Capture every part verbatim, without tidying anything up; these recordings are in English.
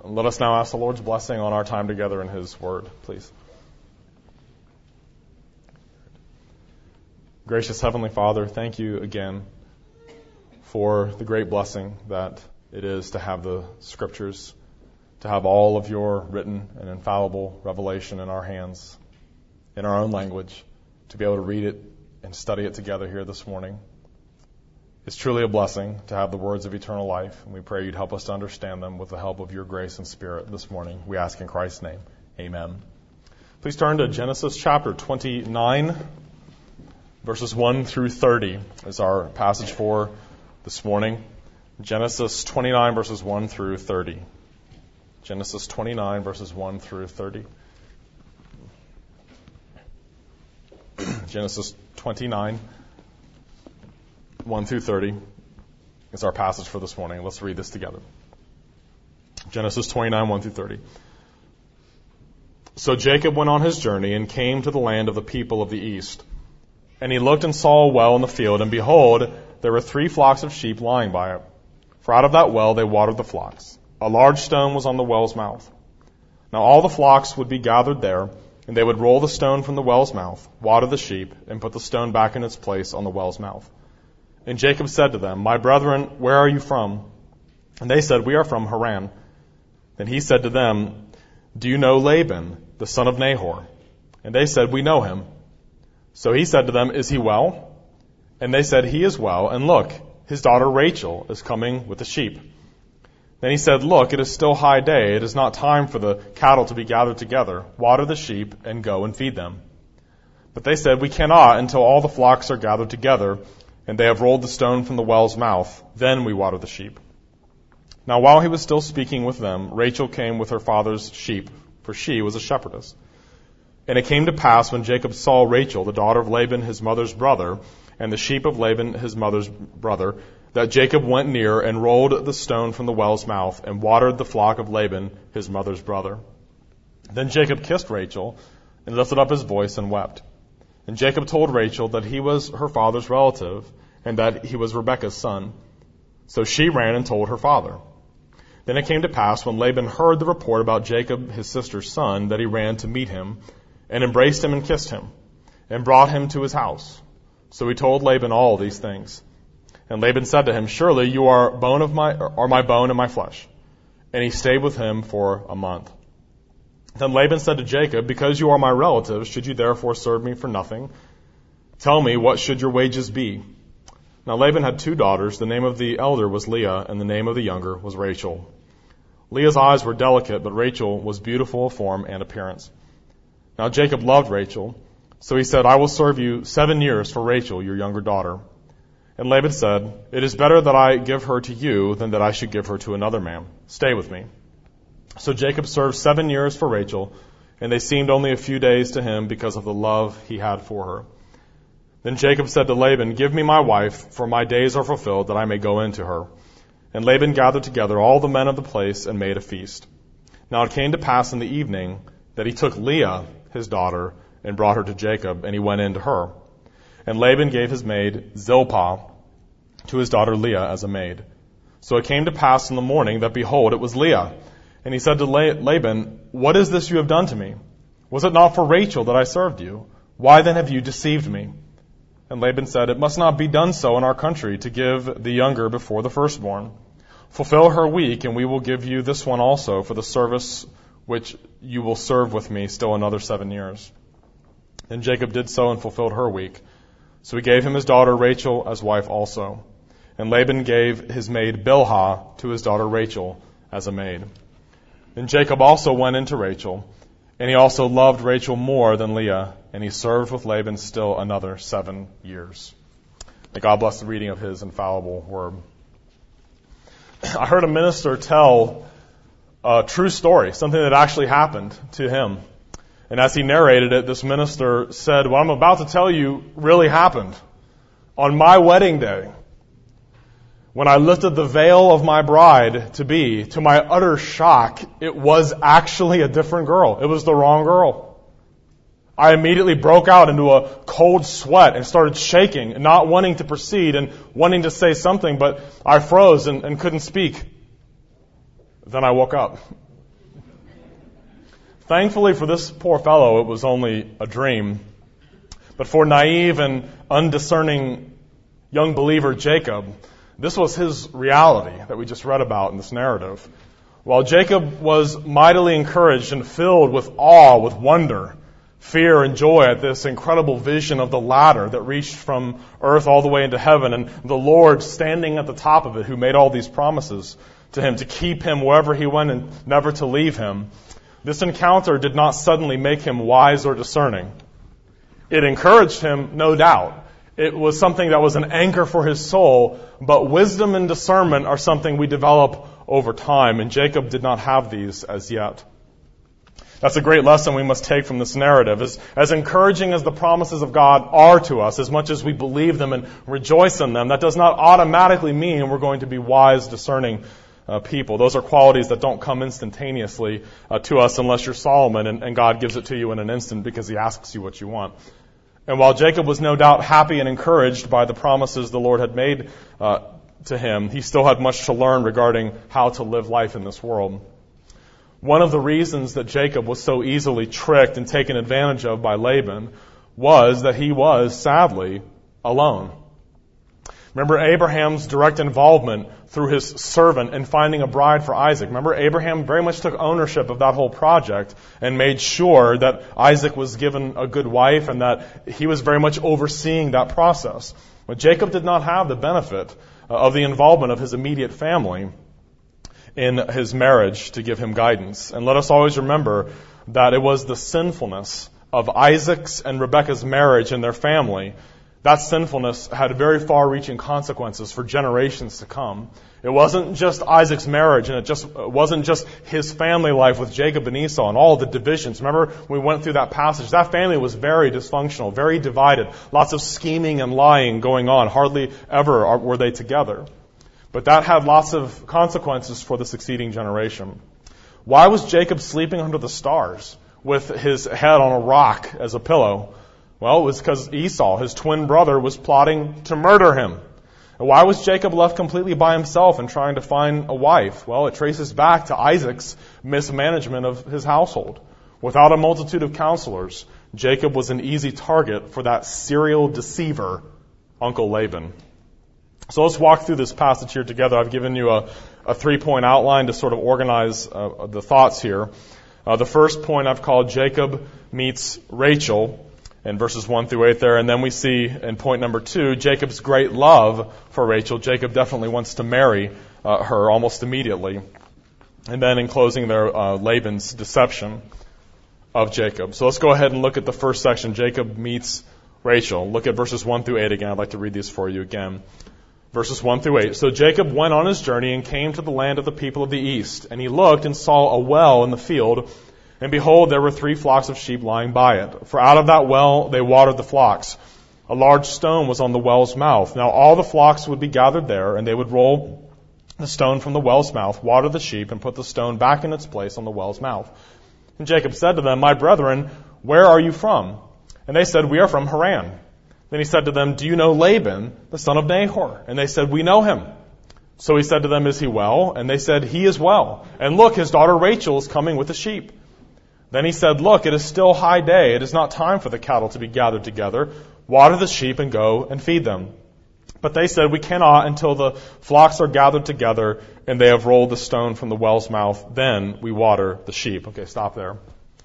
Let us now ask the Lord's blessing on our time together in His Word, please. Gracious Heavenly Father, thank you again for the great blessing that it is to have the Scriptures, to have all of your written and infallible revelation in our hands, in our own language, to be able to read it and study it together here this morning. It's truly a blessing to have the words of eternal life, and we pray you'd help us to understand them with the help of your grace and Spirit this morning. We ask in Christ's name. Amen. Please turn to Genesis chapter twenty-nine, verses one through thirty is our passage for this morning. Genesis twenty-nine, verses one through thirty. Genesis twenty-nine, verses one through thirty. Genesis twenty-nine, one through thirty is our passage for this morning. Let's read this together. Genesis twenty-nine, one through thirty. So Jacob went on his journey and came to the land of the people of the east. And he looked and saw a well in the field, and behold, there were three flocks of sheep lying by it. For out of that well they watered the flocks. A large stone was on the well's mouth. Now all the flocks would be gathered there, and they would roll the stone from the well's mouth, water the sheep, and put the stone back in its place on the well's mouth. And Jacob said to them, My brethren, where are you from? And they said, We are from Haran. Then he said to them, Do you know Laban, the son of Nahor? And they said, We know him. So he said to them, Is he well? And they said, He is well, and look, his daughter Rachel is coming with the sheep. Then he said, Look, it is still high day. It is not time for the cattle to be gathered together. Water the sheep and go and feed them. But they said, We cannot until all the flocks are gathered together, and they have rolled the stone from the well's mouth. Then we water the sheep. Now while he was still speaking with them, Rachel came with her father's sheep, for she was a shepherdess. And it came to pass when Jacob saw Rachel, the daughter of Laban, his mother's brother, and the sheep of Laban, his mother's brother, that Jacob went near and rolled the stone from the well's mouth and watered the flock of Laban, his mother's brother. Then Jacob kissed Rachel and lifted up his voice and wept. And Jacob told Rachel that he was her father's relative and that he was Rebekah's son. So she ran and told her father. Then it came to pass when Laban heard the report about Jacob, his sister's son, that he ran to meet him and embraced him and kissed him and brought him to his house. So he told Laban all these things. And Laban said to him, Surely you are bone of my, are my bone and my flesh. And he stayed with him for a month. Then Laban said to Jacob, Because you are my relative, should you therefore serve me for nothing? Tell me, what should your wages be? Now Laban had two daughters. The name of the elder was Leah, and the name of the younger was Rachel. Leah's eyes were delicate, but Rachel was beautiful of form and appearance. Now Jacob loved Rachel, so he said, I will serve you seven years for Rachel, your younger daughter. And Laban said, It is better that I give her to you than that I should give her to another man. Stay with me. So Jacob served seven years for Rachel, and they seemed only a few days to him because of the love he had for her. Then Jacob said to Laban, Give me my wife, for my days are fulfilled, that I may go in to her. And Laban gathered together all the men of the place and made a feast. Now it came to pass in the evening that he took Leah, his daughter, and brought her to Jacob, and he went in to her. And Laban gave his maid Zilpah to his daughter Leah as a maid. So it came to pass in the morning that, behold, it was Leah. And he said to Laban, What is this you have done to me? Was it not for Rachel that I served you? Why then have you deceived me? And Laban said, It must not be done so in our country, to give the younger before the firstborn. Fulfill her week, and we will give you this one also for the service which you will serve with me still another seven years. Then Jacob did so and fulfilled her week. So he gave him his daughter Rachel as wife also. And Laban gave his maid Bilhah to his daughter Rachel as a maid. Then Jacob also went into Rachel, and he also loved Rachel more than Leah, and he served with Laban still another seven years. May God bless the reading of his infallible word. I heard a minister tell a true story, something that actually happened to him. And as he narrated it, this minister said, What I'm about to tell you really happened. On my wedding day, when I lifted the veil of my bride-to-be, to my utter shock, it was actually a different girl. It was the wrong girl. I immediately broke out into a cold sweat and started shaking and not wanting to proceed and wanting to say something, but I froze and, and couldn't speak. Then I woke up. Thankfully for this poor fellow, it was only a dream. But for naive and undiscerning young believer Jacob, this was his reality that we just read about in this narrative. While Jacob was mightily encouraged and filled with awe, with wonder, fear, and joy at this incredible vision of the ladder that reached from earth all the way into heaven, and the Lord standing at the top of it, who made all these promises to him to keep him wherever he went and never to leave him, this encounter did not suddenly make him wise or discerning. It encouraged him, no doubt. It was something that was an anchor for his soul, but wisdom and discernment are something we develop over time, and Jacob did not have these as yet. That's a great lesson we must take from this narrative. As, as encouraging as the promises of God are to us, as much as we believe them and rejoice in them, that does not automatically mean we're going to be wise, discerning uh, people. Those are qualities that don't come instantaneously uh, to us unless you're Solomon, and, and God gives it to you in an instant because he asks you what you want. And while Jacob was no doubt happy and encouraged by the promises the Lord had made uh, to him, he still had much to learn regarding how to live life in this world. One of the reasons that Jacob was so easily tricked and taken advantage of by Laban was that he was, sadly, alone. Remember Abraham's direct involvement through his servant in finding a bride for Isaac. Remember Abraham very much took ownership of that whole project and made sure that Isaac was given a good wife and that he was very much overseeing that process. But Jacob did not have the benefit of the involvement of his immediate family in his marriage to give him guidance. And let us always remember that it was the sinfulness of Isaac's and Rebekah's marriage and their family. That sinfulness had very far-reaching consequences for generations to come. It wasn't just Isaac's marriage, and it just it wasn't just his family life with Jacob and Esau and all the divisions. Remember, we went through that passage. That family was very dysfunctional, very divided. Lots of scheming and lying going on. Hardly ever were they together. But that had lots of consequences for the succeeding generation. Why was Jacob sleeping under the stars with his head on a rock as a pillow? Well, it was because Esau, his twin brother, was plotting to murder him. And why was Jacob left completely by himself and trying to find a wife? Well, it traces back to Isaac's mismanagement of his household. Without a multitude of counselors, Jacob was an easy target for that serial deceiver, Uncle Laban. So let's walk through this passage here together. I've given you a, a three-point outline to sort of organize uh, the thoughts here. Uh, the first point I've called Jacob meets Rachel in verses one through eight there. And then we see in point number two, Jacob's great love for Rachel. Jacob definitely wants to marry uh, her almost immediately. And then in closing there, uh, Laban's deception of Jacob. So let's go ahead and look at the first section, Jacob meets Rachel. Look at verses one through eight again. I'd like to read these for you again. Verses one through eight. So Jacob went on his journey and came to the land of the people of the east. And he looked and saw a well in the field. And behold, there were three flocks of sheep lying by it. For out of that well they watered the flocks. A large stone was on the well's mouth. Now all the flocks would be gathered there, and they would roll the stone from the well's mouth, water the sheep, and put the stone back in its place on the well's mouth. And Jacob said to them, My brethren, where are you from? And they said, We are from Haran. Then he said to them, Do you know Laban, the son of Nahor? And they said, We know him. So he said to them, Is he well? And they said, He is well. And look, his daughter Rachel is coming with the sheep. Then he said, Look, it is still high day. It is not time for the cattle to be gathered together. Water the sheep and go and feed them. But they said, We cannot until the flocks are gathered together and they have rolled the stone from the well's mouth. Then we water the sheep. Okay, stop there.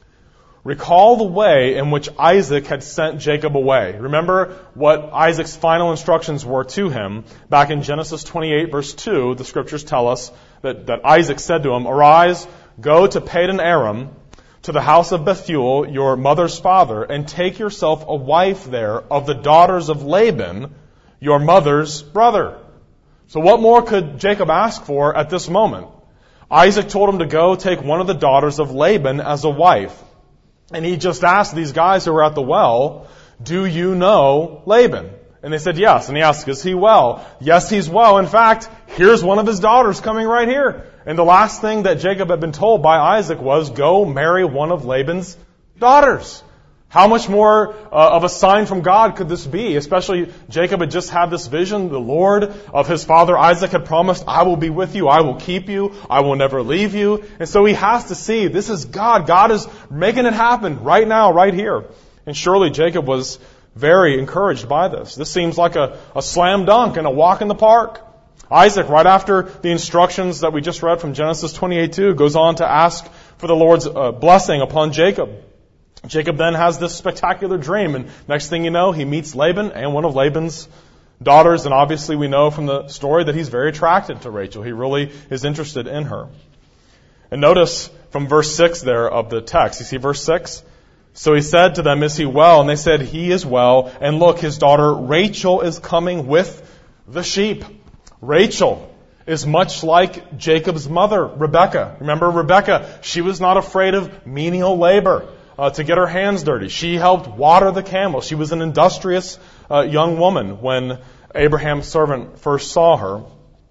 Recall the way in which Isaac had sent Jacob away. Remember what Isaac's final instructions were to him. Back in Genesis twenty-eight, verse two, the scriptures tell us that, that Isaac said to him, Arise, go to Padan Aram, to the house of Bethuel, your mother's father, and take yourself a wife there of the daughters of Laban, your mother's brother. So what more could Jacob ask for at this moment? Isaac told him to go take one of the daughters of Laban as a wife. And he just asked these guys who were at the well, Do you know Laban? And they said, Yes. And he asked, Is he well? Yes, he's well. In fact, here's one of his daughters coming right here. And the last thing that Jacob had been told by Isaac was, Go marry one of Laban's daughters. How much more uh, of a sign from God could this be? Especially Jacob had just had this vision. The Lord of his father Isaac had promised, I will be with you, I will keep you, I will never leave you. And so he has to see, this is God. God is making it happen right now, right here. And surely Jacob was very encouraged by this. This seems like a, a slam dunk and a walk in the park. Isaac, right after the instructions that we just read from Genesis twenty-eight two, goes on to ask for the Lord's uh, blessing upon Jacob. Jacob then has this spectacular dream, and next thing you know, he meets Laban and one of Laban's daughters, and obviously we know from the story that he's very attracted to Rachel. He really is interested in her. And notice from verse six there of the text, you see verse six? So he said to them, is he well? And they said, he is well, and look, his daughter Rachel is coming with the sheep. Rachel is much like Jacob's mother, Rebekah. Remember Rebekah? She was not afraid of menial labor. Uh, to get her hands dirty. She helped water the camel. She was an industrious uh, young woman when Abraham's servant first saw her.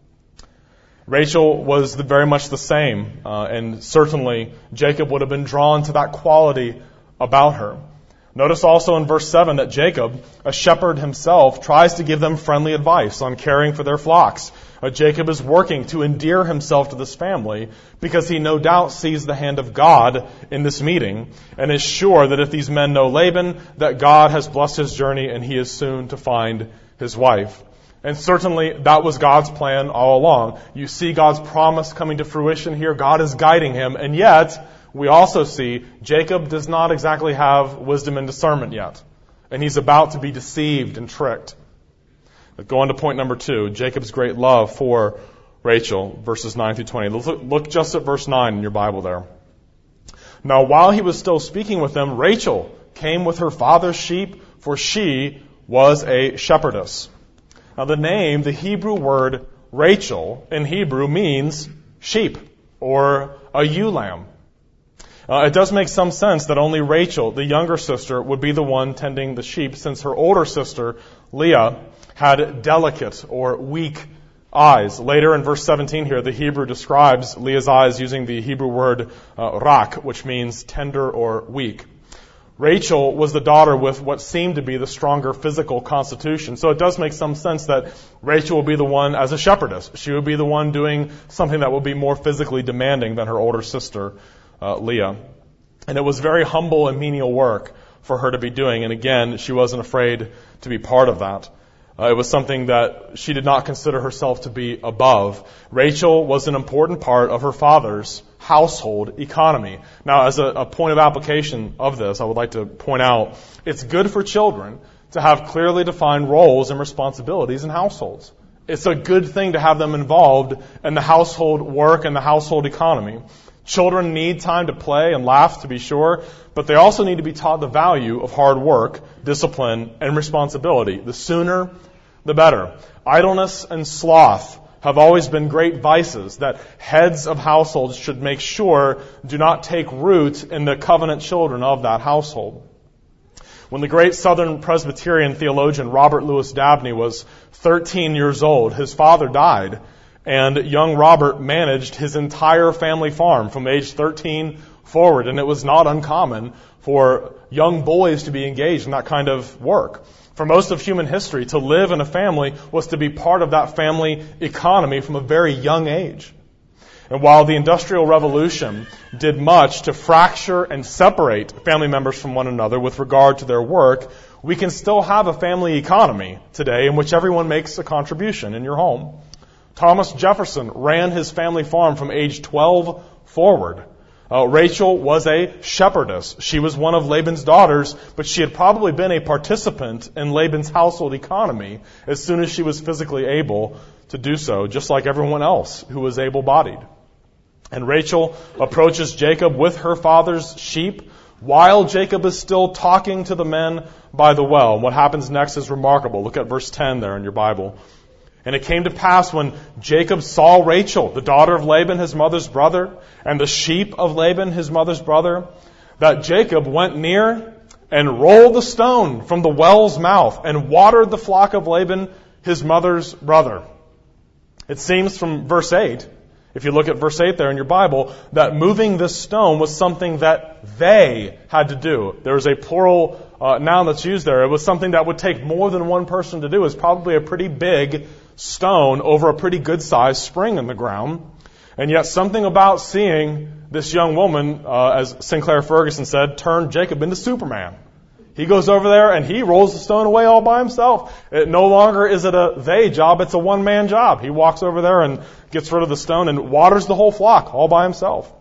Rachel was the, very much the same, uh, and certainly Jacob would have been drawn to that quality about her. Notice also in verse seven that Jacob, a shepherd himself, tries to give them friendly advice on caring for their flocks. Uh, Jacob is working to endear himself to this family because he no doubt sees the hand of God in this meeting and is sure that if these men know Laban, that God has blessed his journey and he is soon to find his wife. And certainly that was God's plan all along. You see God's promise coming to fruition here. God is guiding him, and yet we also see Jacob does not exactly have wisdom and discernment yet. And he's about to be deceived and tricked. But go on to point number two, Jacob's great love for Rachel, verses nine through twenty. Look, look just at verse nine in your Bible there. Now while he was still speaking with them, Rachel came with her father's sheep, for she was a shepherdess. Now the name, the Hebrew word Rachel in Hebrew means sheep or a ewe lamb. Uh, it does make some sense that only Rachel, the younger sister, would be the one tending the sheep, since her older sister, Leah, had delicate or weak eyes. Later in verse seventeen here, the Hebrew describes Leah's eyes using the Hebrew word uh, rak, which means tender or weak. Rachel was the daughter with what seemed to be the stronger physical constitution. So it does make some sense that Rachel will be the one as a shepherdess. She would be the one doing something that will be more physically demanding than her older sister, uh, Leah. And it was very humble and menial work for her to be doing. And again, she wasn't afraid to be part of that. Uh, it was something that she did not consider herself to be above. Rachel was an important part of her father's household economy. Now, as a, a point of application of this, I would like to point out, it's good for children to have clearly defined roles and responsibilities in households. It's a good thing to have them involved in the household work and the household economy. Children need time to play and laugh, to be sure, but they also need to be taught the value of hard work, discipline, and responsibility. The sooner, the better. Idleness and sloth have always been great vices that heads of households should make sure do not take root in the covenant children of that household. When the great Southern Presbyterian theologian Robert Louis Dabney was thirteen years old, his father died, and young Robert managed his entire family farm from age thirteen forward, and it was not uncommon for young boys to be engaged in that kind of work. For most of human history, to live in a family was to be part of that family economy from a very young age. And while the Industrial Revolution did much to fracture and separate family members from one another with regard to their work, we can still have a family economy today in which everyone makes a contribution in your home. Thomas Jefferson ran his family farm from age twelve forward. Uh, Rachel was a shepherdess. She was one of Laban's daughters, but she had probably been a participant in Laban's household economy as soon as she was physically able to do so, just like everyone else who was able-bodied. And Rachel approaches Jacob with her father's sheep while Jacob is still talking to the men by the well. And what happens next is remarkable. Look at verse ten there in your Bible. And it came to pass when Jacob saw Rachel, the daughter of Laban, his mother's brother, and the sheep of Laban, his mother's brother, that Jacob went near and rolled the stone from the well's mouth and watered the flock of Laban, his mother's brother. It seems from verse eight, If you look at verse eight there in your Bible, that moving this stone was something that they had to do. There was a plural uh, noun that's used there. It was something that would take more than one person to do. It was probably a pretty big stone over a pretty good-sized spring in the ground. And yet something about seeing this young woman, uh, as Sinclair Ferguson said, turn Jacob into Superman. He goes over there and he rolls the stone away all by himself. It no longer is it a they job, it's a one-man job. He walks over there and gets rid of the stone and waters the whole flock all by himself.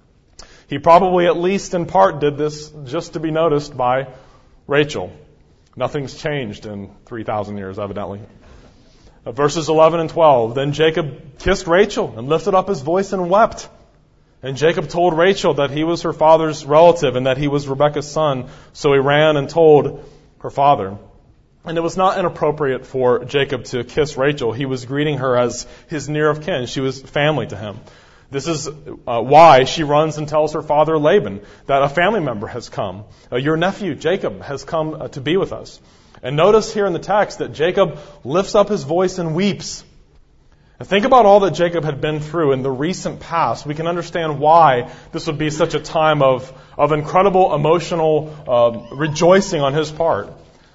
He probably at least in part did this just to be noticed by Rachel. Nothing's changed in three thousand years, evidently. Uh, verses eleven and twelve, then Jacob kissed Rachel and lifted up his voice and wept. And Jacob told Rachel that he was her father's relative and that he was Rebekah's son. So he ran and told her father. And it was not inappropriate for Jacob to kiss Rachel. He was greeting her as his near of kin. She was family to him. This is uh, why she runs and tells her father Laban that a family member has come. Uh, your nephew Jacob has come uh, to be with us. And notice here in the text that Jacob lifts up his voice and weeps. And think about all that Jacob had been through in the recent past. We can understand why this would be such a time of, of incredible emotional uh, rejoicing on his part.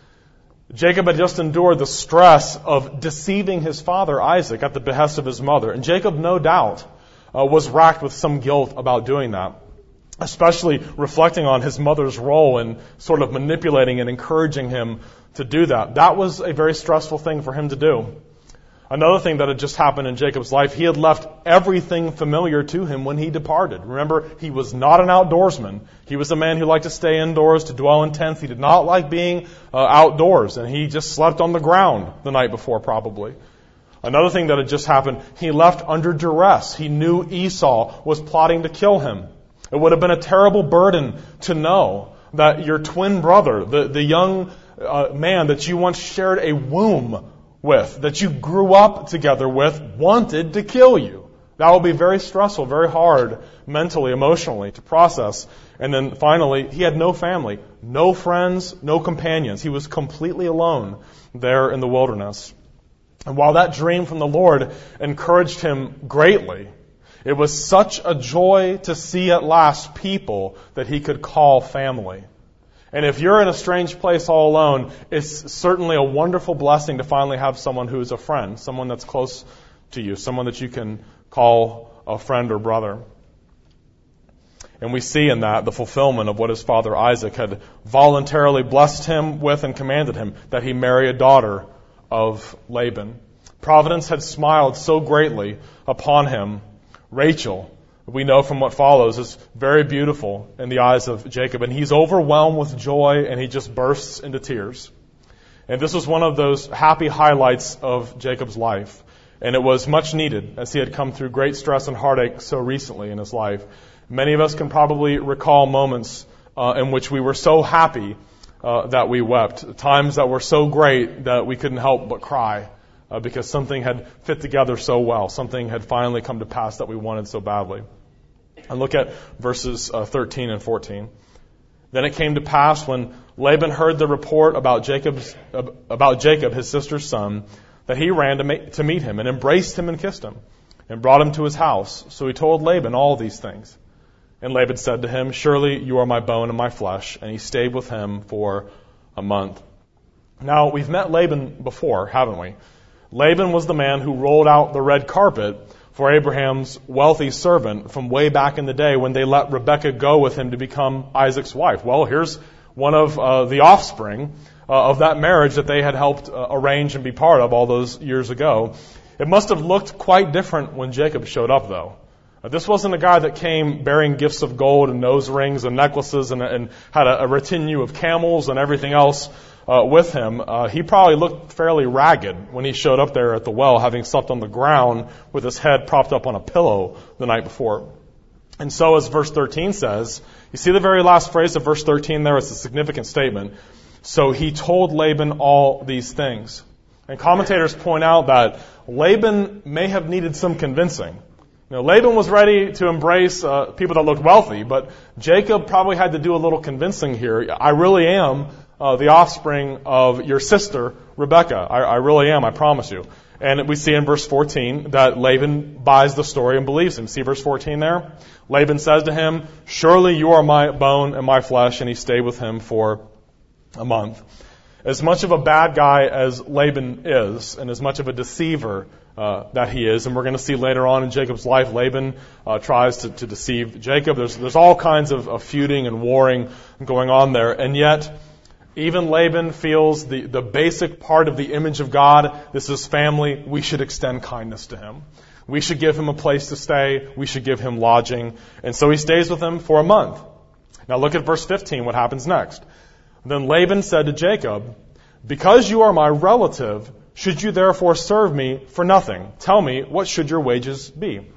Jacob had just endured the stress of deceiving his father Isaac at the behest of his mother. And Jacob, no doubt, uh, was racked with some guilt about doing that, especially reflecting on his mother's role in sort of manipulating and encouraging him to do that. That was a very stressful thing for him to do. Another thing that had just happened in Jacob's life, he had left everything familiar to him when he departed. Remember, he was not an outdoorsman. He was a man who liked to stay indoors, to dwell in tents. He did not like being uh, outdoors, and he just slept on the ground the night before, probably. Another thing that had just happened, he left under duress. He knew Esau was plotting to kill him. It would have been a terrible burden to know that your twin brother, the, the young uh, man that you once shared a womb with, that you grew up together with, wanted to kill you. That will be very stressful, very hard mentally, emotionally to process. And then finally, he had no family, no friends, no companions. He was completely alone there in the wilderness. And while that dream from the Lord encouraged him greatly, it was such a joy to see at last people that he could call family. And if you're in a strange place all alone, it's certainly a wonderful blessing to finally have someone who is a friend, someone that's close to you, someone that you can call a friend or brother. And we see in that the fulfillment of what his father Isaac had voluntarily blessed him with and commanded him, that he marry a daughter of Laban. Providence had smiled so greatly upon him. Rachel, we know from what follows, is very beautiful in the eyes of Jacob. And he's overwhelmed with joy and he just bursts into tears. And this was one of those happy highlights of Jacob's life. And it was much needed as he had come through great stress and heartache so recently in his life. Many of us can probably recall moments uh, in which we were so happy uh, that we wept. Times that were so great that we couldn't help but cry uh, because something had fit together so well. Something had finally come to pass that we wanted so badly. And look at verses uh, thirteen and fourteen. Then it came to pass when Laban heard the report about Jacob's uh, about Jacob, his sister's son, that he ran to, ma- to meet him and embraced him and kissed him and brought him to his house. So he told Laban all these things. And Laban said to him, surely you are my bone and my flesh. And he stayed with him for a month. Now, we've met Laban before, haven't we? Laban was the man who rolled out the red carpet for Abraham's wealthy servant from way back in the day when they let Rebekah go with him to become Isaac's wife. Well, here's one of uh, the offspring uh, of that marriage that they had helped uh, arrange and be part of all those years ago. It must have looked quite different when Jacob showed up, though. Uh, this wasn't a guy that came bearing gifts of gold and nose rings and necklaces and, and had a, a retinue of camels and everything else Uh, with him. Uh, he probably looked fairly ragged when he showed up there at the well, having slept on the ground with his head propped up on a pillow the night before. And so, as verse thirteen says, you see the very last phrase of verse thirteen there? It's a significant statement. So he told Laban all these things. And commentators point out that Laban may have needed some convincing. You know, Laban was ready to embrace uh, people that looked wealthy, but Jacob probably had to do a little convincing here. I really am Uh, the offspring of your sister, Rebekah. I, I really am, I promise you. And we see in verse fourteen that Laban buys the story and believes him. See verse fourteen there? Laban says to him, "Surely you are my bone and my flesh," and he stayed with him for a month. As much of a bad guy as Laban is, and as much of a deceiver uh, that he is, and we're going to see later on in Jacob's life, Laban uh, tries to, to deceive Jacob. There's, there's all kinds of, of feuding and warring going on there, and yet even Laban feels the, the basic part of the image of God. This is family. We should extend kindness to him. We should give him a place to stay. We should give him lodging. And so he stays with him for a month. Now look at verse fifteen, what happens next. Then Laban said to Jacob, "Because you are my relative, should you therefore serve me for nothing? Tell me, what should your wages be?"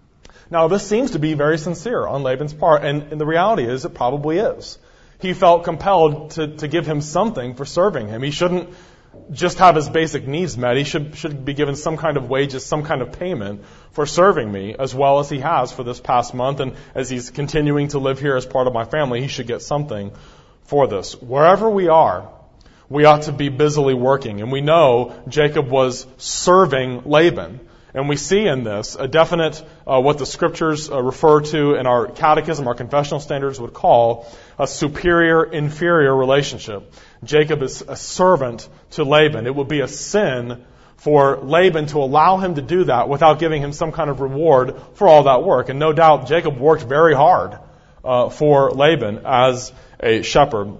Now this seems to be very sincere on Laban's part, and, and the reality is it probably is. He felt compelled to, to give him something for serving him. He shouldn't just have his basic needs met. He should, should be given some kind of wages, some kind of payment for serving me, as well as he has for this past month. And as he's continuing to live here as part of my family, he should get something for this. Wherever we are, we ought to be busily working. And we know Jacob was serving Laban. And we see in this a definite, uh, what the scriptures uh, refer to in our catechism, our confessional standards would call a superior-inferior relationship. Jacob is a servant to Laban. It would be a sin for Laban to allow him to do that without giving him some kind of reward for all that work. And no doubt Jacob worked very hard uh, for Laban as a shepherd.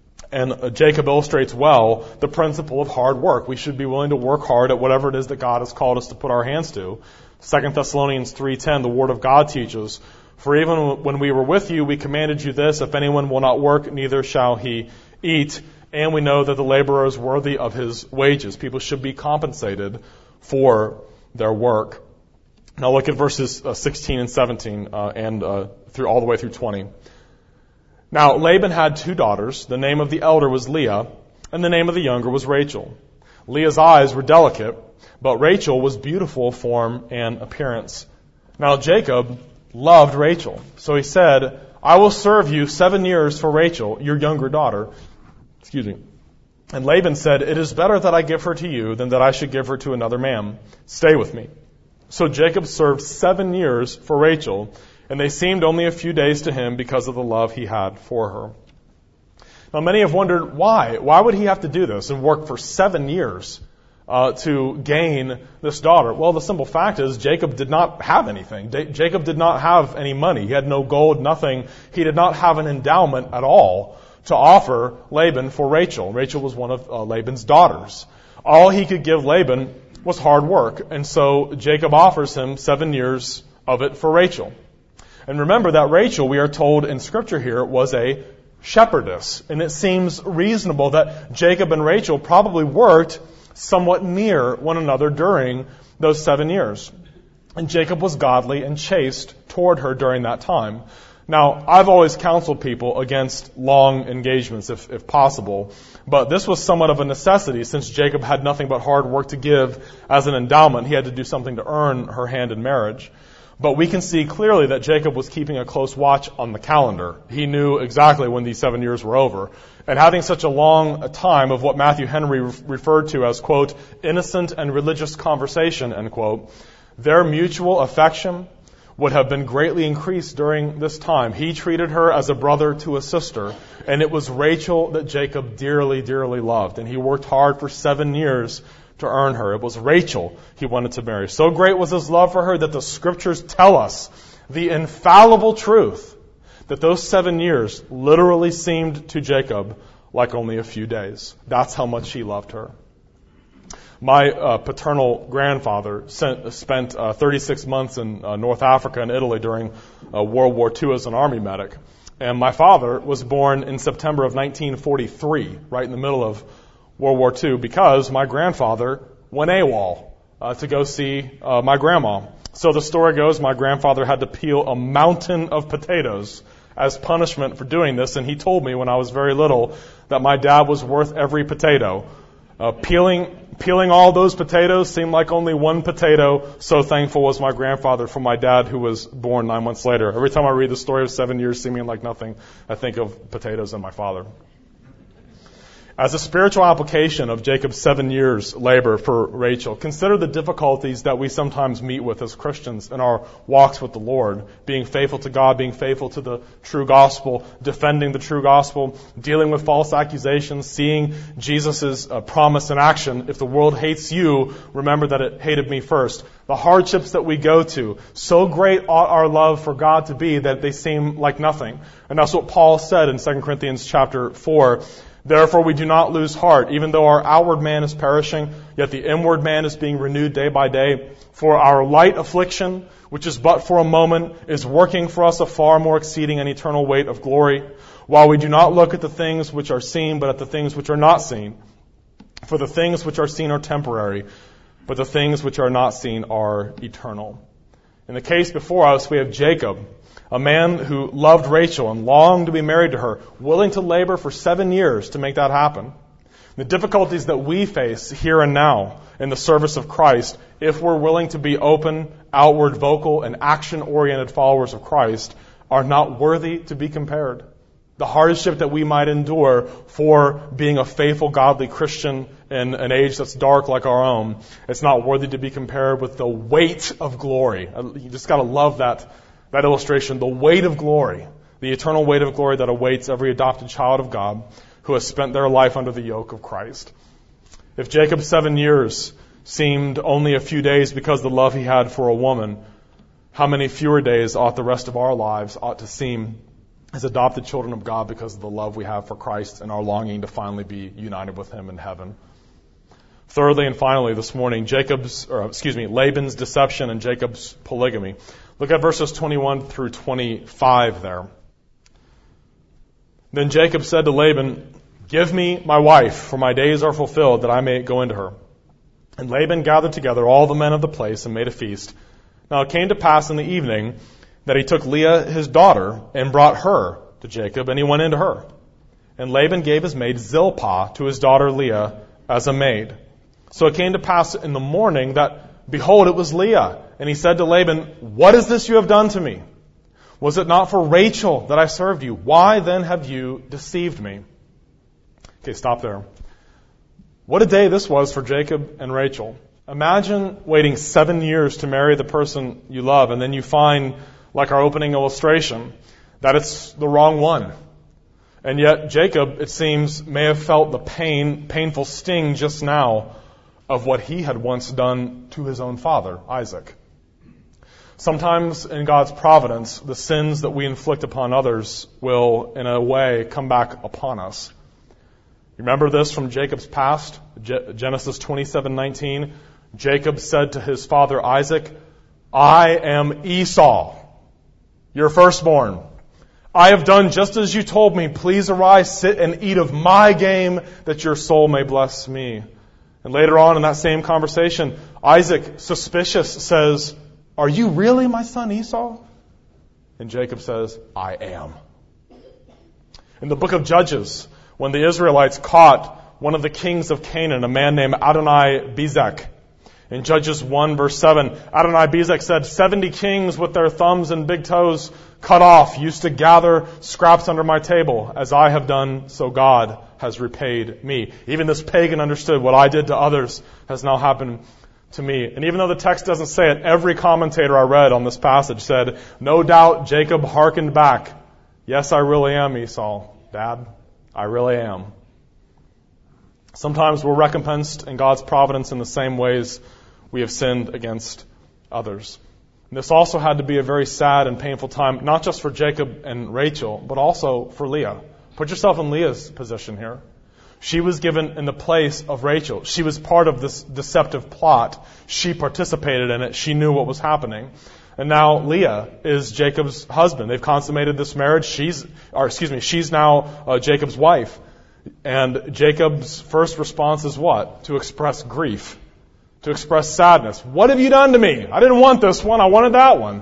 And Jacob illustrates well the principle of hard work. We should be willing to work hard at whatever it is that God has called us to put our hands to. Second Thessalonians three ten, the Word of God teaches, "For even when we were with you, we commanded you this, if anyone will not work, neither shall he eat. And we know that the laborer is worthy of his wages." People should be compensated for their work. Now look at verses uh, sixteen and seventeen uh, and uh, through all the way through twenty. Now Laban had two daughters. The name of the elder was Leah, and the name of the younger was Rachel. Leah's eyes were delicate, but Rachel was beautiful of form and appearance. Now Jacob loved Rachel, so he said, "I will serve you seven years for Rachel, your younger daughter." Excuse me. And Laban said, "It is better that I give her to you than that I should give her to another man. Stay with me." So Jacob served seven years for Rachel, and they seemed only a few days to him because of the love he had for her. Now many have wondered why. Why would he have to do this and work for seven years uh, to gain this daughter? Well, the simple fact is Jacob did not have anything. Da- Jacob did not have any money. He had no gold, nothing. He did not have an endowment at all to offer Laban for Rachel. Rachel was one of uh, Laban's daughters. All he could give Laban was hard work, and so Jacob offers him seven years of it for Rachel. And remember that Rachel, we are told in Scripture here, was a shepherdess. And it seems reasonable that Jacob and Rachel probably worked somewhat near one another during those seven years. And Jacob was godly and chaste toward her during that time. Now, I've always counseled people against long engagements if, if possible, but this was somewhat of a necessity since Jacob had nothing but hard work to give as an endowment. He had to do something to earn her hand in marriage. But we can see clearly that Jacob was keeping a close watch on the calendar. He knew exactly when these seven years were over. And having such a long time of what Matthew Henry re- referred to as, quote, innocent and religious conversation, end quote, their mutual affection would have been greatly increased during this time. He treated her as a brother to a sister, and it was Rachel that Jacob dearly, dearly loved. And he worked hard for seven years to earn her. It was Rachel he wanted to marry. So great was his love for her that the Scriptures tell us the infallible truth that those seven years literally seemed to Jacob like only a few days. That's how much he loved her. My uh, paternal grandfather sent, spent uh, thirty-six months in uh, North Africa and Italy during uh, World War Two as an army medic. And my father was born in September of nineteen forty-three, right in the middle of World War Two, because my grandfather went AWOL uh, to go see uh, my grandma. So the story goes, my grandfather had to peel a mountain of potatoes as punishment for doing this, and he told me when I was very little that my dad was worth every potato. Uh, peeling peeling all those potatoes seemed like only one potato, so thankful was my grandfather for my dad who was born nine months later. Every time I read the story of seven years seeming like nothing, I think of potatoes and my father. As a spiritual application of Jacob's seven years labor for Rachel, consider the difficulties that we sometimes meet with as Christians in our walks with the Lord. Being faithful to God, being faithful to the true gospel, defending the true gospel, dealing with false accusations, seeing Jesus' uh, promise in action. If the world hates you, remember that it hated me first. The hardships that we go to, so great ought our love for God to be that they seem like nothing. And that's what Paul said in Second Corinthians chapter four. Therefore we do not lose heart, even though our outward man is perishing, yet the inward man is being renewed day by day. For our light affliction, which is but for a moment, is working for us a far more exceeding and eternal weight of glory, while we do not look at the things which are seen, but at the things which are not seen. For the things which are seen are temporary, but the things which are not seen are eternal. In the case before us, we have Jacob, a man who loved Rachel and longed to be married to her, willing to labor for seven years to make that happen. The difficulties that we face here and now in the service of Christ, if we're willing to be open, outward, vocal, and action-oriented followers of Christ, are not worthy to be compared. The hardship that we might endure for being a faithful, godly Christian in an age that's dark like our own, it's not worthy to be compared with the weight of glory. You just got to love that That illustration, the weight of glory, the eternal weight of glory that awaits every adopted child of God who has spent their life under the yoke of Christ. If Jacob's seven years seemed only a few days because of the love he had for a woman, how many fewer days ought the rest of our lives ought to seem as adopted children of God because of the love we have for Christ and our longing to finally be united with him in heaven? Thirdly and finally this morning, Jacob's, or excuse me, Laban's deception and Jacob's polygamy. Look at verses twenty-one through twenty-five there. Then Jacob said to Laban, "Give me my wife, for my days are fulfilled, that I may go into her." And Laban gathered together all the men of the place and made a feast. Now it came to pass in the evening that he took Leah his daughter and brought her to Jacob, and he went into her. And Laban gave his maid Zilpah to his daughter Leah as a maid. So it came to pass in the morning that, behold, it was Leah. And he said to Laban, "What is this you have done to me? Was it not for Rachel that I served you? Why then have you deceived me?" Okay, stop there. What a day this was for Jacob and Rachel. Imagine waiting seven years to marry the person you love, and then you find, like our opening illustration, that it's the wrong one. And yet Jacob, it seems, may have felt the pain, painful sting just now of what he had once done to his own father, Isaac. Sometimes in God's providence, the sins that we inflict upon others will, in a way, come back upon us. Remember this from Jacob's past? Genesis twenty-seven nineteen. Jacob said to his father Isaac, "I am Esau, your firstborn. I have done just as you told me. Please arise, sit and eat of my game, that your soul may bless me." And later on in that same conversation, Isaac, suspicious, says, "Are you really my son Esau?" And Jacob says, "I am." In the book of Judges, when the Israelites caught one of the kings of Canaan, a man named Adoni-Bezek, in Judges one verse seven, Adoni-Bezek said, seventy kings with their thumbs and big toes cut off used to gather scraps under my table. As I have done, so God has repaid me. Even this pagan understood what I did to others has now happened to me. And even though the text doesn't say it, every commentator I read on this passage said, no doubt Jacob hearkened back. Yes, I really am Esau, Dad. I really am. Sometimes we're recompensed in God's providence in the same ways we have sinned against others. And this also had to be a very sad and painful time, not just for Jacob and Rachel, but also for Leah. Put yourself in Leah's position here. She was given in the place of Rachel. She was part of this deceptive plot. She participated in it. She knew what was happening. And now Leah is Jacob's husband. They've consummated this marriage. She's, or excuse me, she's now uh, Jacob's wife. And Jacob's first response is what? To express grief. To express sadness. What have you done to me? I didn't want this one. I wanted that one.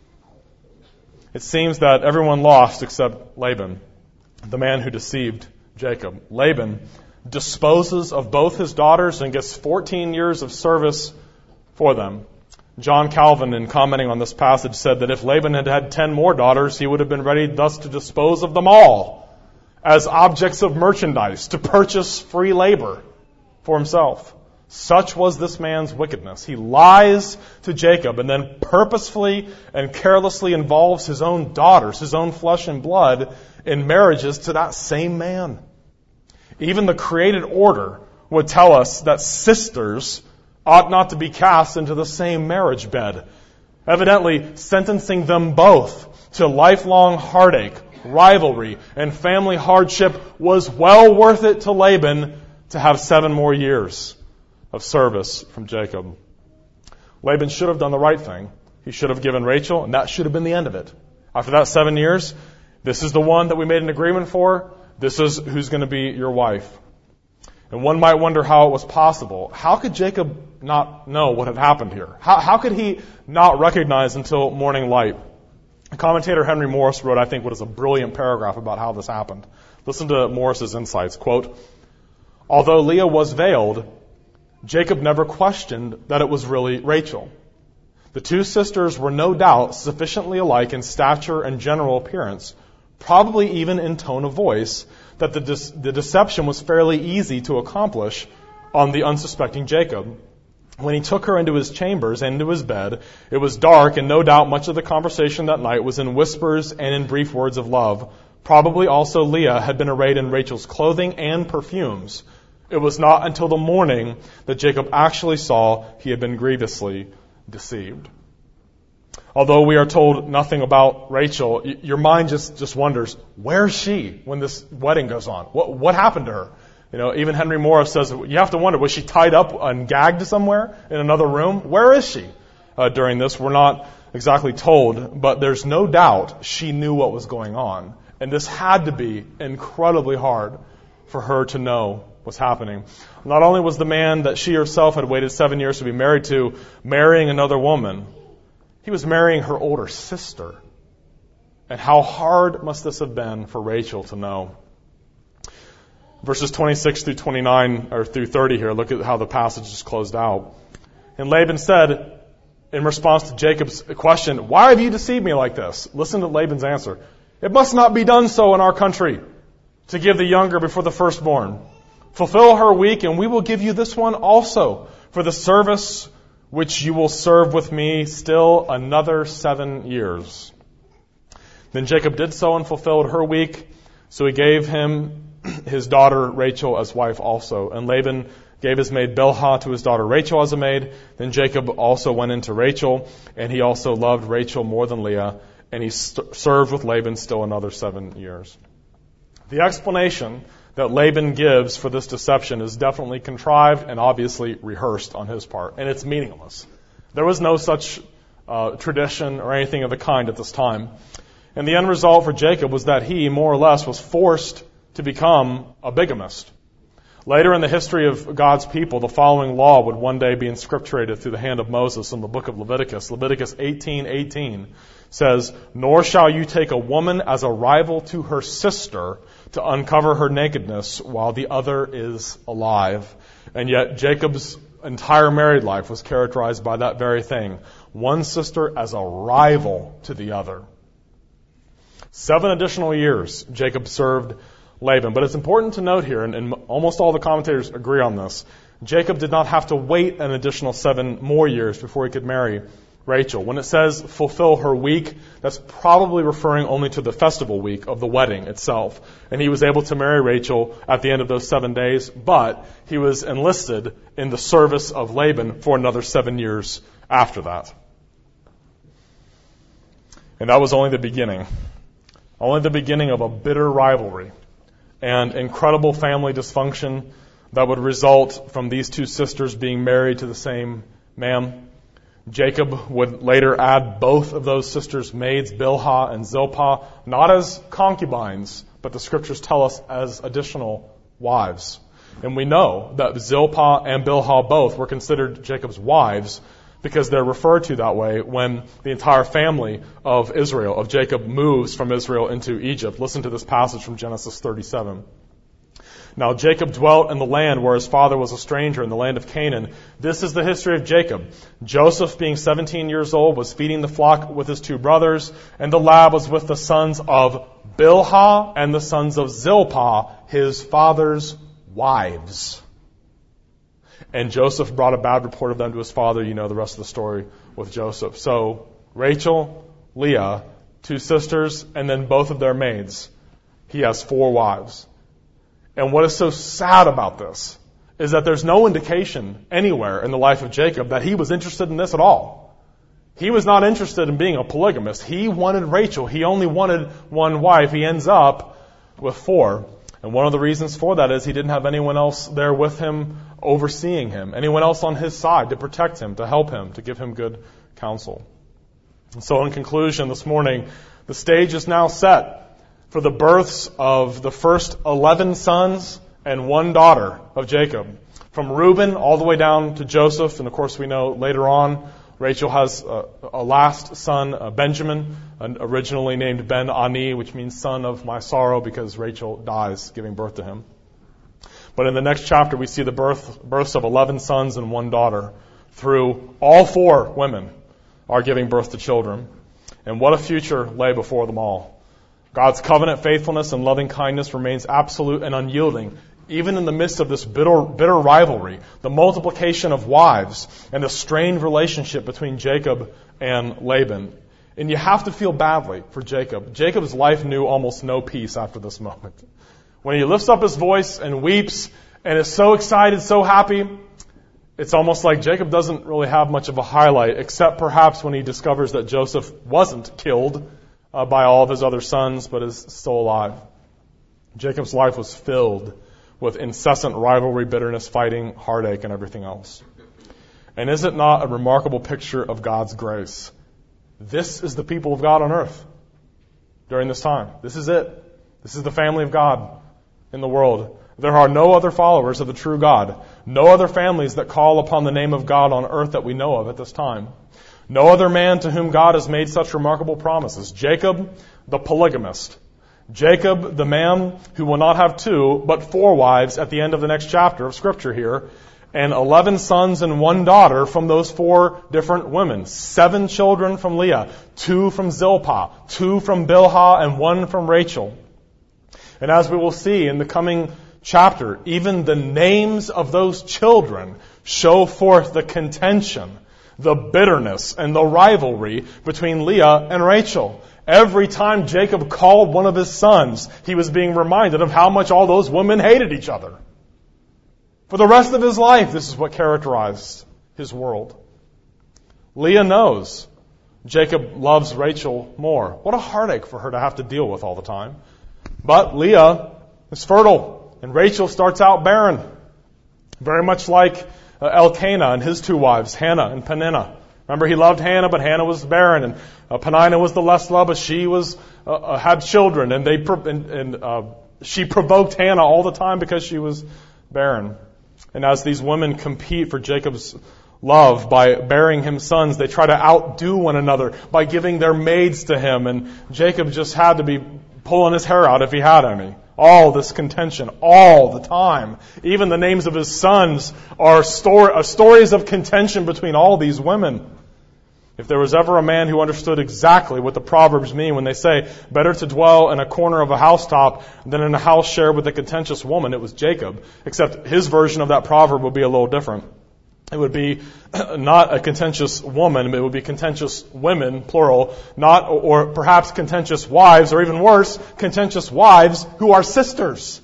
It seems that everyone lost except Laban, the man who deceived Jacob. Laban disposes of both his daughters and gets fourteen years of service for them. John Calvin, in commenting on this passage, said that if Laban had had ten more daughters, he would have been ready thus to dispose of them all as objects of merchandise to purchase free labor for himself. Such was this man's wickedness. He lies to Jacob and then purposefully and carelessly involves his own daughters, his own flesh and blood, in marriages to that same man. Even the created order would tell us that sisters ought not to be cast into the same marriage bed, evidently sentencing them both to lifelong heartache, rivalry, and family hardship was well worth it to Laban to have seven more years of service from Jacob. Laban should have done the right thing. He should have given Rachel, and that should have been the end of it. After that seven years, this is the one that we made an agreement for. This is who's going to be your wife. And one might wonder how it was possible. How could Jacob not know what had happened here? How, how could he not recognize until morning light? Commentator Henry Morris wrote, I think, what is a brilliant paragraph about how this happened. Listen to Morris's insights. Quote, although Leah was veiled, Jacob never questioned that it was really Rachel. The two sisters were no doubt sufficiently alike in stature and general appearance, probably even in tone of voice, that the, de- the deception was fairly easy to accomplish on the unsuspecting Jacob. When he took her into his chambers and into his bed, it was dark, and no doubt much of the conversation that night was in whispers and in brief words of love. Probably also Leah had been arrayed in Rachel's clothing and perfumes. It was not until the morning that Jacob actually saw he had been grievously deceived. Although we are told nothing about Rachel, your mind just, just wonders, where is she when this wedding goes on? What, what happened to her? You know, even Henry Morris says, you have to wonder, was she tied up and gagged somewhere in another room? Where is she uh, during this? We're not exactly told, but there's no doubt she knew what was going on. And this had to be incredibly hard for her to know what's happening. Not only was the man that she herself had waited seven years to be married to marrying another woman, he was marrying her older sister. And how hard must this have been for Rachel to know? Verses twenty-six through twenty-nine, or through thirty here, look at how the passage is closed out. And Laban said, in response to Jacob's question, why have you deceived me like this? Listen to Laban's answer. It must not be done so in our country, to give the younger before the firstborn. Fulfill her week, and we will give you this one also, for the service which you will serve with me still another seven years. Then Jacob did so and fulfilled her week, so he gave him his daughter Rachel as wife also. And Laban gave his maid Bilhah to his daughter Rachel as a maid. Then Jacob also went into Rachel, and he also loved Rachel more than Leah, and he st- served with Laban still another seven years. The explanation that Laban gives for this deception is definitely contrived and obviously rehearsed on his part, and it's meaningless. There was no such uh, tradition or anything of the kind at this time. And the end result for Jacob was that he, more or less, was forced to become a bigamist. Later in the history of God's people, the following law would one day be inscripturated through the hand of Moses in the book of Leviticus. Leviticus eighteen eighteen says, nor shall you take a woman as a rival to her sister to uncover her nakedness while the other is alive. And yet Jacob's entire married life was characterized by that very thing. One sister as a rival to the other. Seven additional years Jacob served Laban. But it's important to note here, and, and almost all the commentators agree on this, Jacob did not have to wait an additional seven more years before he could marry Rachel. When it says fulfill her week, that's probably referring only to the festival week of the wedding itself. And he was able to marry Rachel at the end of those seven days, but he was enlisted in the service of Laban for another seven years after that. And that was only the beginning. Only the beginning of a bitter rivalry and incredible family dysfunction that would result from these two sisters being married to the same man. Jacob would later add both of those sisters' maids, Bilhah and Zilpah, not as concubines, but the scriptures tell us as additional wives. And we know that Zilpah and Bilhah both were considered Jacob's wives because they're referred to that way when the entire family of Israel, of Jacob, moves from Israel into Egypt. Listen to this passage from Genesis thirty-seven. Now Jacob dwelt in the land where his father was a stranger in the land of Canaan. This is the history of Jacob. Joseph, being seventeen years old, was feeding the flock with his two brothers, and the lad was with the sons of Bilhah and the sons of Zilpah, his father's wives. And Joseph brought a bad report of them to his father. You know the rest of the story with Joseph. So Rachel, Leah, two sisters, and then both of their maids. He has four wives. And what is so sad about this is that there's no indication anywhere in the life of Jacob that he was interested in this at all. He was not interested in being a polygamist. He wanted Rachel. He only wanted one wife. He ends up with four. And one of the reasons for that is he didn't have anyone else there with him overseeing him, anyone else on his side to protect him, to help him, to give him good counsel. And so in conclusion this morning, the stage is now set for the births of the first eleven sons and one daughter of Jacob. From Reuben all the way down to Joseph, and of course we know later on Rachel has a, a last son, uh, Benjamin, originally named Ben-Ani, which means son of my sorrow, because Rachel dies giving birth to him. But in the next chapter, we see the birth, births of eleven sons and one daughter. Through all four women are giving birth to children. And what a future lay before them all. God's covenant faithfulness and loving kindness remains absolute and unyielding, even in the midst of this bitter, bitter rivalry, the multiplication of wives, and the strained relationship between Jacob and Laban. And you have to feel badly for Jacob. Jacob's life knew almost no peace after this moment. When he lifts up his voice and weeps and is so excited, so happy, it's almost like Jacob doesn't really have much of a highlight, except perhaps when he discovers that Joseph wasn't killed uh, by all of his other sons, but is still alive. Jacob's life was filled with incessant rivalry, bitterness, fighting, heartache, and everything else. And is it not a remarkable picture of God's grace? This is the people of God on earth during this time. This is it. This is the family of God in the world. There are no other followers of the true God. No other families that call upon the name of God on earth that we know of at this time. No other man to whom God has made such remarkable promises. Jacob, the polygamist. Jacob, the man who will not have two, but four wives at the end of the next chapter of Scripture here, and eleven sons and one daughter from those four different women. Seven children from Leah, two from Zilpah, two from Bilhah, and one from Rachel. And as we will see in the coming chapter, even the names of those children show forth the contention, the bitterness, and the rivalry between Leah and Rachel. Every time Jacob called one of his sons, he was being reminded of how much all those women hated each other. For the rest of his life, this is what characterized his world. Leah knows Jacob loves Rachel more. What a heartache for her to have to deal with all the time. But Leah is fertile, and Rachel starts out barren. Very much like uh, Elkanah and his two wives, Hannah and Peninnah. Remember, he loved Hannah, but Hannah was barren, and uh, Peninnah was the less loved, but she was uh, uh, had children, and they pro- and, and uh, she provoked Hannah all the time because she was barren. And as these women compete for Jacob's love by bearing him sons, they try to outdo one another by giving their maids to him, and Jacob just had to be pulling his hair out if he had any. All this contention, all the time. Even the names of his sons are story, uh, stories of contention between all these women. If there was ever a man who understood exactly what the Proverbs mean when they say, better to dwell in a corner of a housetop than in a house shared with a contentious woman, it was Jacob. Except his version of that proverb would be a little different. It would be not a contentious woman, it would be contentious women, plural, not, or perhaps contentious wives, or even worse, contentious wives who are sisters.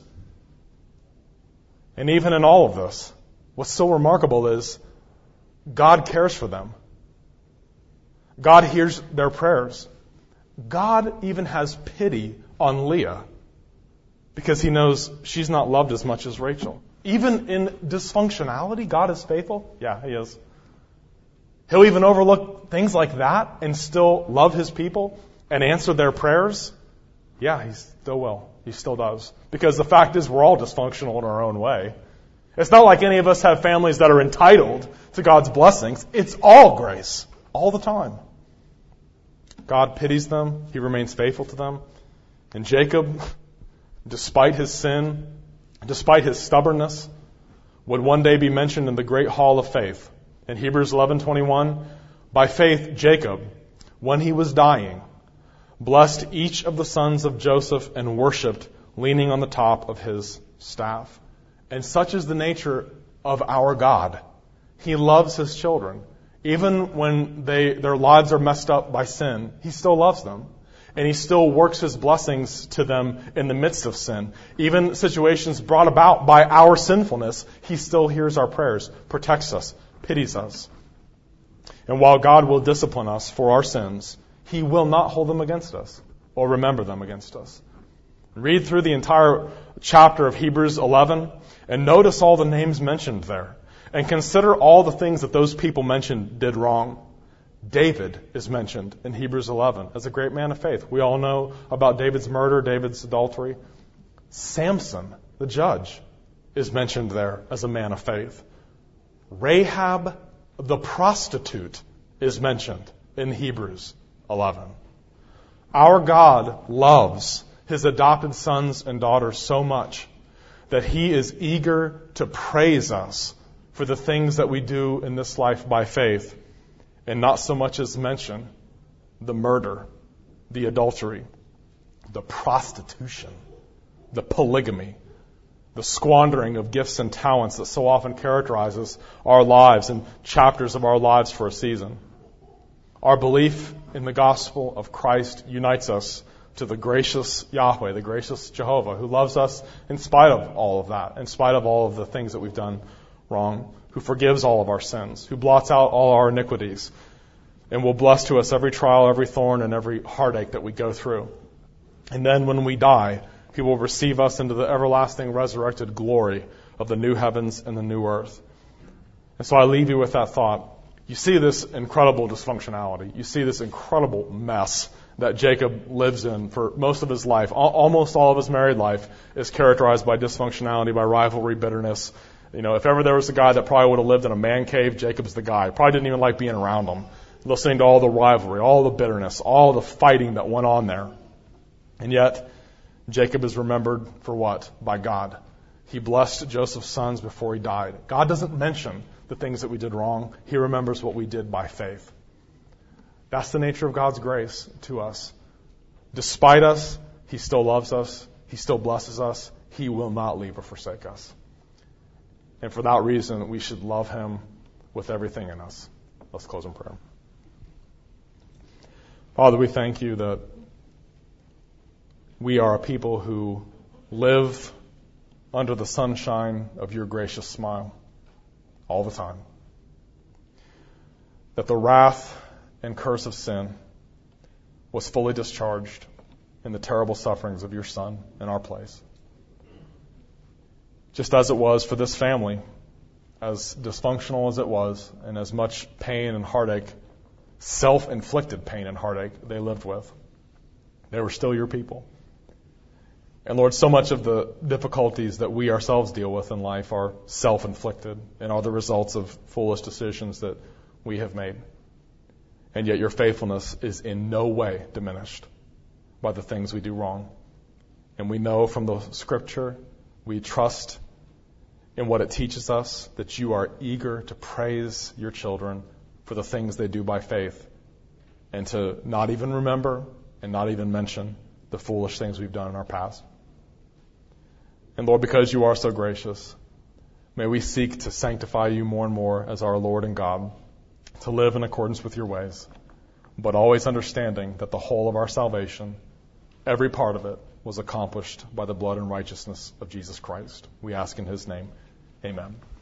And even in all of this, what's so remarkable is God cares for them. God hears their prayers. God even has pity on Leah because he knows she's not loved as much as Rachel. Even in dysfunctionality, God is faithful. Yeah, he is. He'll even overlook things like that and still love his people and answer their prayers. Yeah, he still will. He still does. Because the fact is, we're all dysfunctional in our own way. It's not like any of us have families that are entitled to God's blessings. It's all grace, all the time. God pities them. He remains faithful to them. And Jacob, despite his sin, despite his stubbornness, would one day be mentioned in the great hall of faith. In Hebrews eleven twenty-one, by faith Jacob, when he was dying, blessed each of the sons of Joseph and worshipped, leaning on the top of his staff. And such is the nature of our God. He loves his children. Even when they, their lives are messed up by sin, he still loves them. And he still works his blessings to them in the midst of sin. Even situations brought about by our sinfulness, he still hears our prayers, protects us, pities us. And while God will discipline us for our sins, he will not hold them against us or remember them against us. Read through the entire chapter of Hebrews eleven and notice all the names mentioned there. And consider all the things that those people mentioned did wrong. David is mentioned in Hebrews eleven as a great man of faith. We all know about David's murder, David's adultery. Samson, the judge, is mentioned there as a man of faith. Rahab, the prostitute, is mentioned in Hebrews eleven. Our God loves his adopted sons and daughters so much that he is eager to praise us for the things that we do in this life by faith, and not so much as mention the murder, the adultery, the prostitution, the polygamy, the squandering of gifts and talents that so often characterizes our lives and chapters of our lives for a season. Our belief in the gospel of Christ unites us to the gracious Yahweh, the gracious Jehovah, who loves us in spite of all of that, in spite of all of the things that we've done wrong, who forgives all of our sins, who blots out all our iniquities, and will bless to us every trial, every thorn, and every heartache that we go through. And then when we die, he will receive us into the everlasting resurrected glory of the new heavens and the new earth. And so I leave you with that thought. You see this incredible dysfunctionality. You see this incredible mess that Jacob lives in for most of his life. Almost all of his married life is characterized by dysfunctionality, by rivalry, bitterness. You know, if ever there was a guy that probably would have lived in a man cave, Jacob's the guy. Probably didn't even like being around him. Listening to all the rivalry, all the bitterness, all the fighting that went on there. And yet, Jacob is remembered for what? By God. He blessed Joseph's sons before he died. God doesn't mention the things that we did wrong. He remembers what we did by faith. That's the nature of God's grace to us. Despite us, he still loves us. He still blesses us. He will not leave or forsake us. And for that reason, we should love him with everything in us. Let's close in prayer. Father, we thank you that we are a people who live under the sunshine of your gracious smile all the time. That the wrath and curse of sin was fully discharged in the terrible sufferings of your Son in our place. Just as it was for this family, as dysfunctional as it was, and as much pain and heartache, self-inflicted pain and heartache they lived with, they were still your people. And Lord, so much of the difficulties that we ourselves deal with in life are self-inflicted and are the results of foolish decisions that we have made. And yet your faithfulness is in no way diminished by the things we do wrong. And we know from the Scripture, we trust in what it teaches us, that you are eager to praise your children for the things they do by faith, and to not even remember and not even mention the foolish things we've done in our past. And Lord, because you are so gracious, may we seek to sanctify you more and more as our Lord and God, to live in accordance with your ways, but always understanding that the whole of our salvation, every part of it, was accomplished by the blood and righteousness of Jesus Christ. We ask in his name, amen.